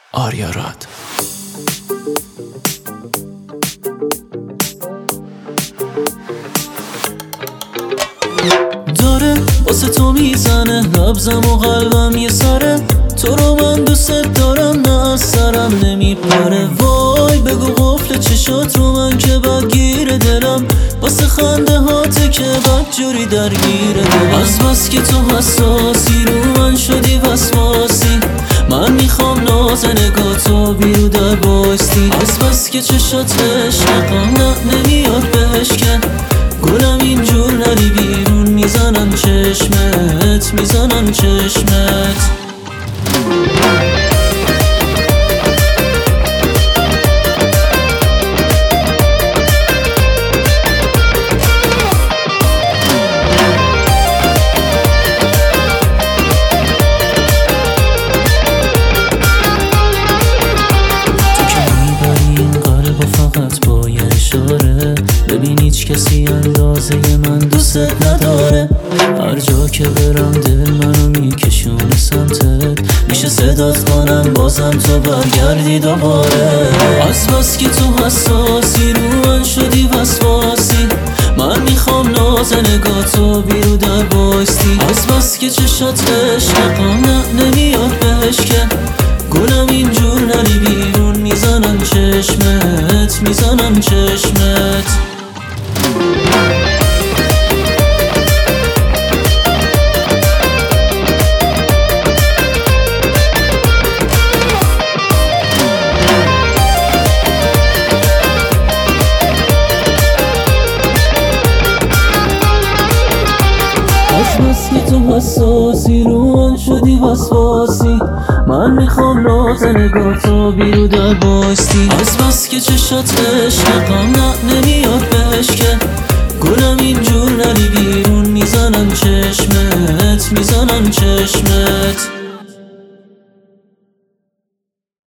آریاراد. داره واسه تو میزنه نبضم و قلبم یه سره، تو رو من دوست دارم نه از سرم نمیپره. وای بگو قفل چشات رو من که بدگیر دلم، واسه خنده هاته که بدجوری درگیره دلم. از بس که تو حساسی رو من شدی وسواسی، من میخوام ناز نگاتو بیرو در بایستی. از بس که چشات عشقم نه نمیاد بشکن، گلم اینجور نری بیرون میزنم چشمت، میزنم چشمت. ببین هیچ کسی اندازه من دوستت نداره، هر جا که برم دل منو میکشونه سمتت، میشه صدات کنم بازم تو برگردی دوباره. از بس که تو حساسی رو من شدی وسواسی، من میخوام ناز نگاتو بیرو در بایستی. از بس که چشات عشقم نه نمیاد بشکن، گلم اینجور نری بیرون میزنم چشمت، میزنم چشمت. از بس که تو حساسی رو من شدی وسواسی، من میخوام ناز نگاتو بیرو در بایستی. از بس که چشات عشقم نه نمیاد بشکن، گلم اینجور نری بیرون میزنم چشمت، میزنم چشمت.